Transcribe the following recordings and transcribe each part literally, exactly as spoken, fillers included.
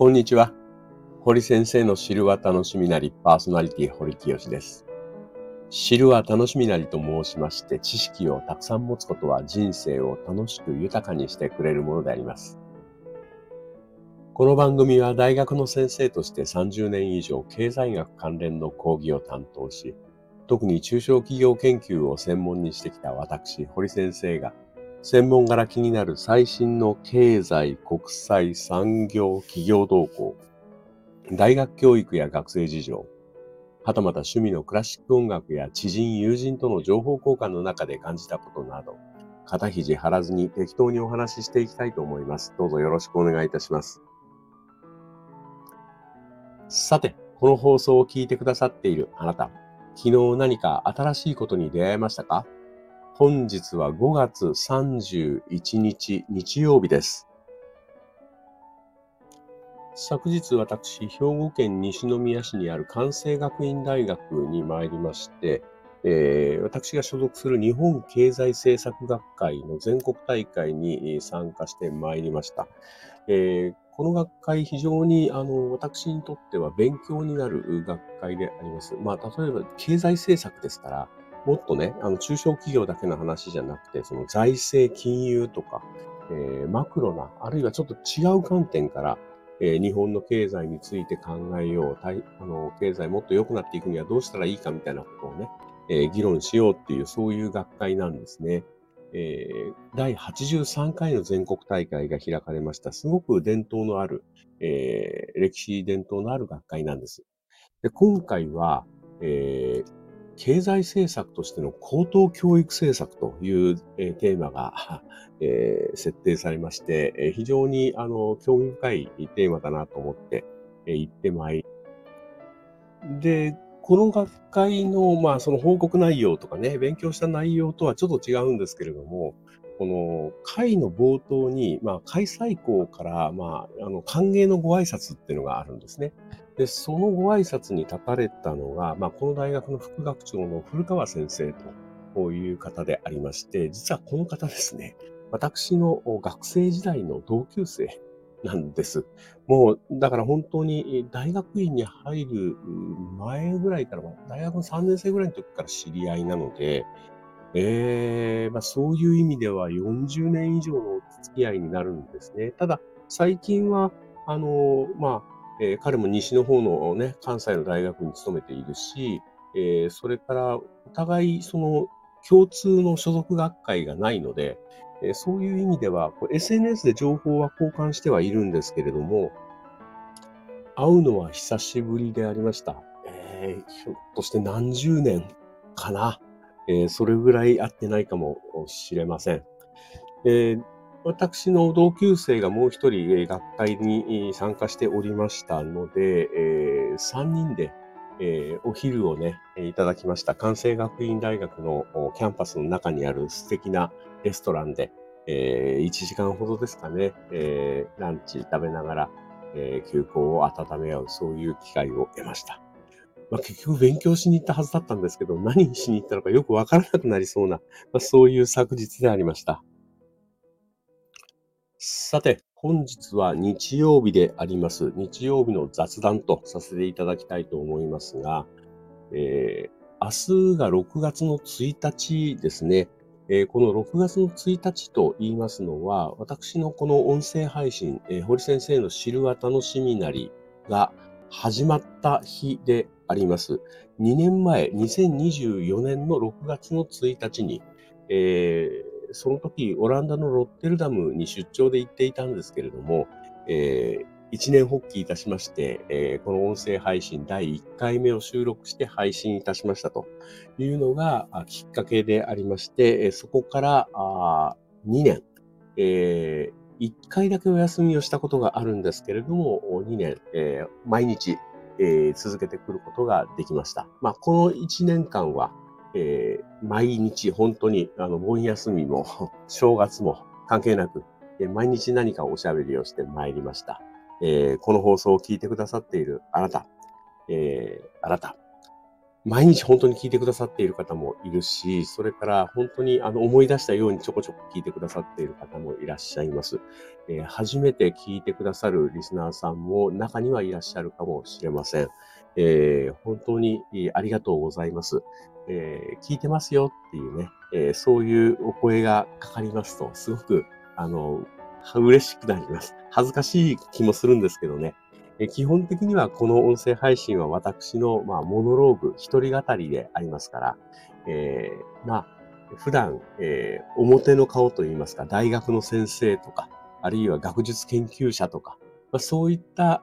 こんにちは。堀先生の知るは楽しみなりパーソナリティ堀清です。知るは楽しみなりと申しまして、知識をたくさん持つことは人生を楽しく豊かにしてくれるものであります。この番組は大学の先生としてさんじゅうねん以上経済学関連の講義を担当し、特に中小企業研究を専門にしてきた私、堀先生が、専門から気になる最新の経済、国際、産業、企業動向、大学教育や学生事情、はたまた趣味のクラシック音楽や知人、友人との情報交換の中で感じたことなど、肩肘張らずに適当にお話ししていきたいと思います。どうぞよろしくお願いいたします。さて、この放送を聞いてくださっているあなた、昨日何か新しいことに出会えましたか？本日はごがつさんじゅういちにち日曜日です。昨日私、兵庫県西宮市にある関西学院大学に参りまして、えー、私が所属する日本経済政策学会の全国大会に参加して参りました。えー、この学会非常にあの私にとっては勉強になる学会であります。まあ、例えば経済政策ですから、もっとね、あの中小企業だけの話じゃなくて、その財政、金融とか、えー、マクロな、あるいはちょっと違う観点から、えー、日本の経済について考えよう、あの経済もっと良くなっていくにはどうしたらいいかみたいなことをね、えー、議論しようっていう、そういう学会なんですね。えー、だいはちじゅうさんかいの全国大会が開かれました。すごく伝統のある、えー、歴史伝統のある学会なんです。で、今回は、えー、経済政策としての高等教育政策という、えー、テーマが、えー、設定されまして、えー、非常にあの興味深いテーマだなと思って、えー、行ってまいり。で、この学会の、まあ、その報告内容とかね、勉強した内容とはちょっと違うんですけれども、この会の冒頭に、まあ、開催校から、まあ、あの、歓迎のご挨拶っていうのがあるんですね。で、そのご挨拶に立たれたのが、まあ、この大学の副学長の古川先生という方でありまして、実はこの方ですね、私の学生時代の同級生なんです。もう、だから本当に大学院に入る前ぐらいから、大学のさんねん生ぐらいの時から知り合いなので、えーまあ、そういう意味ではよんじゅうねん以上の付き合いになるんですね。ただ、最近は、あの、まあ、えー彼も西の方のね、関西の大学に勤めているし、えーそれからお互いその共通の所属学会がないので、えーそういう意味では、こう エスエヌエス で情報は交換してはいるんですけれども、会うのは久しぶりでありました。えーひょっとして何十年かな。えーそれぐらい会ってないかもしれません。えー私の同級生がもう一人、えー学会にえー参加しておりましたので、えー、さんにんで、えーお昼をね、えーいただきました。関西学院大学のおキャンパスの中にある素敵なレストランで、えーいちじかんほどですかね、えーランチ食べながら、えー休校を温め合う、そういう機会を得ました。まあ、結局勉強しに行ったはずだったんですけど、何しに行ったのかよくわからなくなりそうな、まあ、そういう昨日でありました。さて、本日は日曜日であります。日曜日の雑談とさせていただきたいと思いますが、えー明日がろくがつのついたちですね。えーこのろくがつのついたちと言いますのは、私のこの音声配信、えー堀先生の知るは楽しみなりが始まった日であります。にねんまえ、にせんにじゅうよねんのろくがつのついたちに、えーその時、オランダのロッテルダムに出張で行っていたんですけれども、えー一年発起いたしまして、えーこの音声配信だいいっかいめを収録して配信いたしましたというのがあきっかけでありまして、えーそこからあにねん、えーいっかいだけお休みをしたことがあるんですけれども、にねん、えー毎日、えー続けてくることができました。まあ、このいちねんかんは、えー毎日本当にあの盆休みも正月も関係なく、えー毎日何かおしゃべりをしてまいりました。えーこの放送を聞いてくださっているあなた、えーあなた、 毎日本当に聞いてくださっている方もいるし、それから本当にあの思い出したようにちょこちょこ聞いてくださっている方もいらっしゃいます。えー初めて聞いてくださるリスナーさんも中にはいらっしゃるかもしれません。えー本当にえーありがとうございます。えー聞いてますよっていうね、えーそういうお声がかかりますと、すごく、あの、嬉しくなります。恥ずかしい気もするんですけどね。え基本的にはこの音声配信は私の、まあ、モノローグ、一人語りでありますから、えーまあ、普段、えー表の顔といいますか、大学の先生とか、あるいは学術研究者とか、まあ、そういった、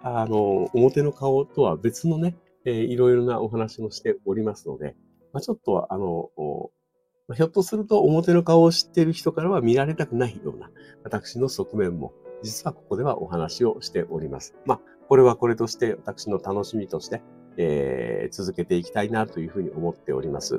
あの、表の顔とは別のね、えーいろいろなお話もしておりますので、まあ、ちょっと、あの、おまあひょっとすると表の顔を知っている人からは見られたくないような私の側面も実はここではお話をしております。まあ、これはこれとして私の楽しみとして、えー続けていきたいなというふうに思っております。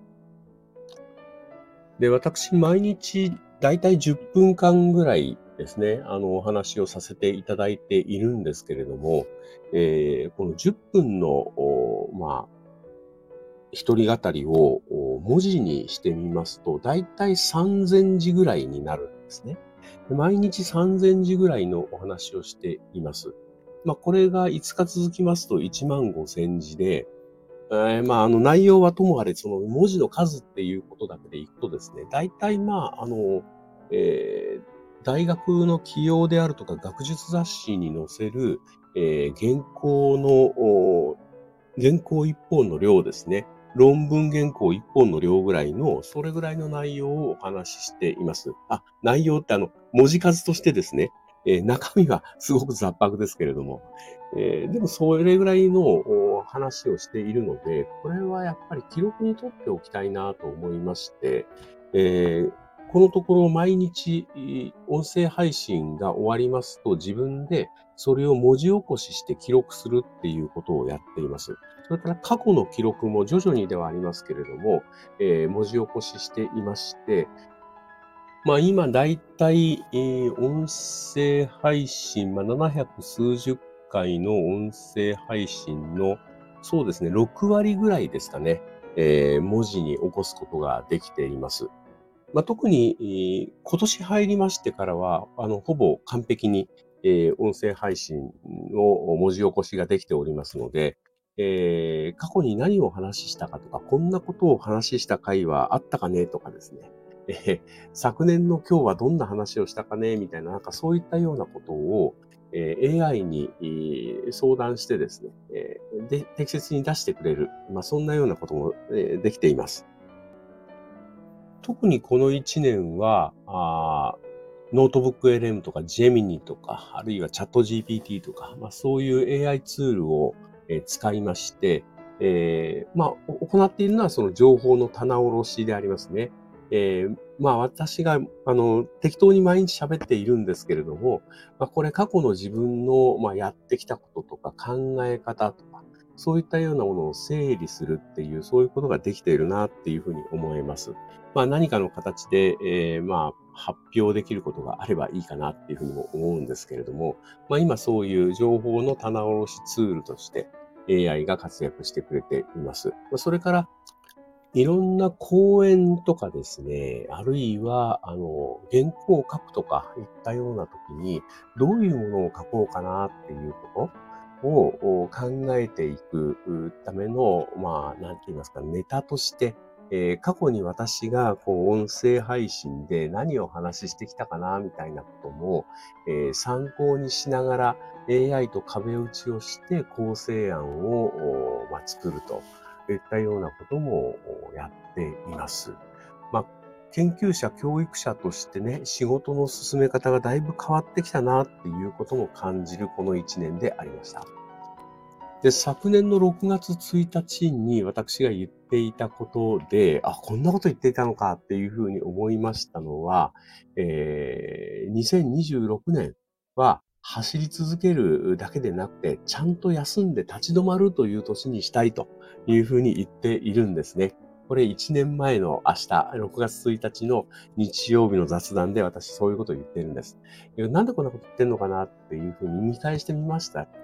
で、私、毎日だいたいじゅっぷんかんぐらいですね、あの、お話をさせていただいているんですけれども、えーこのじゅっぷんの、おまあ、一人語りをお文字にしてみますと、だいたいさんぜんじぐらいになるんですね。で毎日さんぜんじぐらいのお話をしています。まあ、これがいつか続きますといちまんごせんじで、えーまあ、あの、内容はともあれ、その文字の数っていうことだけでいくとですね、大体まあ、あの、えー大学の起用であるとか学術雑誌に載せる、えー原稿の、お原稿一本の量ですね。論文原稿一本の量ぐらいの、それぐらいの内容をお話ししています。あ、内容ってあの、文字数としてですね、えー中身はすごく雑白ですけれども、えーでもそれぐらいのお話をしているので、これはやっぱり記録に取っておきたいなと思いまして、えーこのところ毎日えー音声配信が終わりますと自分でそれを文字起こしして記録するっていうことをやっています。それから過去の記録も徐々にではありますけれども、えー文字起こししていまして、まあ今だいたい、えー音声配信、まあななひゃく数十回の音声配信の、そうですね、ろくわりぐらいですかね、えー文字に起こすことができています。まあ、特に、えー今年入りましてからは、あの、ほぼ完璧に、えー音声配信の文字起こしができておりますので、えー過去に何を話したかとか、こんなことを話した回はあったかねとかですね、えー昨年の今日はどんな話をしたかねみたいな、なんかそういったようなことを、えー エーアイ に、えー相談してですね、えーで、適切に出してくれる、まあ、そんなようなことも、えーできています。特にこのいちねんは、あーノートブック エルエム とか ジェミニ とか、あるいはチャット ジーピーティー とか、まあ、そういう エーアイ ツールを、えー使いまして、えーまあ、お行っているのはその情報の棚卸しでありますね。えーまあ私が、あの、適当に毎日喋っているんですけれども、まあこれ過去の自分の、まあ、やってきたこととか考え方とか、そういったようなものを整理するっていう、そういうことができているなっていうふうに思います。まあ何かの形で、えーまあ発表できることがあればいいかなっていうふうにも思うんですけれども、まあ今そういう情報の棚卸しツールとして エーアイ が活躍してくれています。それからいろんな講演とかですね、あるいは、あの、原稿を書くとかいったような時に、どういうものを書こうかなっていうことを考えていくための、まあ、なんて言いますか、ネタとして、えー過去に私がこう音声配信で何をお話ししてきたかなみたいなことも、えー参考にしながら エーアイ と壁打ちをして構成案を、おまあ、作ると。といったようなこともやっています。まあ、研究者、教育者としてね、仕事の進め方がだいぶ変わってきたなっていうことも感じるこのいちねんでありました。で、昨年のろくがつついたちに私が言っていたことで、あ、こんなこと言っていたのかっていうふうに思いましたのは、えー、にせんにじゅうろくねんは走り続けるだけでなくて、ちゃんと休んで立ち止まるという年にしたいというふうに言っているんですね。これいちねんまえの明日、ろくがつついたちの日曜日の雑談で私そういうことを言ってるんです。なんでこんなこと言ってんのかなっていうふうに見返してみました。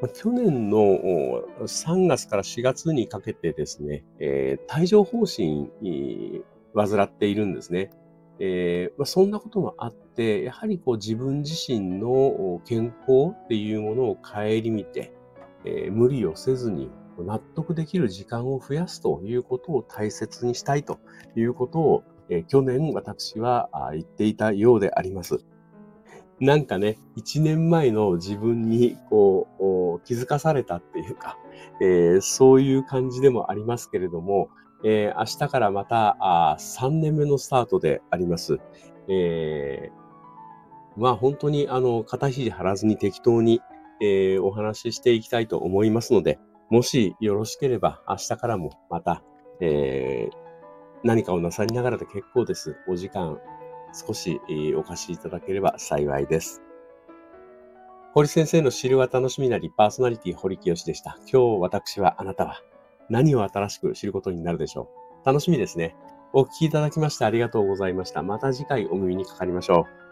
まあ、去年のおさんがつからしがつにかけてですね、えー帯状疱疹に患っているんですね。えーまあ、そんなこともあって、やはりこう自分自身のお健康っていうものを顧みて、えー無理をせずに納得できる時間を増やすということを大切にしたいということを、えー去年私はあ言っていたようであります。なんかね、いちねんまえの自分にこうお気づかされたっていうか、えーそういう感じでもありますけれども、えー明日からまたあーさんねんめのスタートであります。えーまあ本当にあの肩肘張らずに適当に、えーお話ししていきたいと思いますので、もしよろしければ明日からもまた、えー何かをなさりながらで結構です。お時間少し、えーお貸しいただければ幸いです。堀先生の知るは楽しみなりパーソナリティ堀清でした。今日私はあなたは何を新しく知ることになるでしょう。楽しみですね。お聞きいただきましてありがとうございました。また次回お耳にかかりましょう。